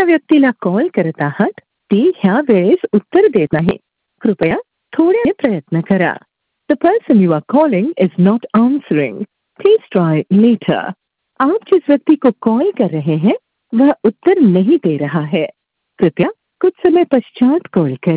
ज्या व्यक्तीला कॉल करत आहात ती ह्या वेळेस उत्तर देत नाही. कृपया थोड़े प्रयत्न करा. The person you are calling is not answering. Please try later. आप जिस व्यक्ति को कॉल कर रहे हैं वह उत्तर नहीं दे रहा है. कृपया कुछ समय पश्चात कॉल करें.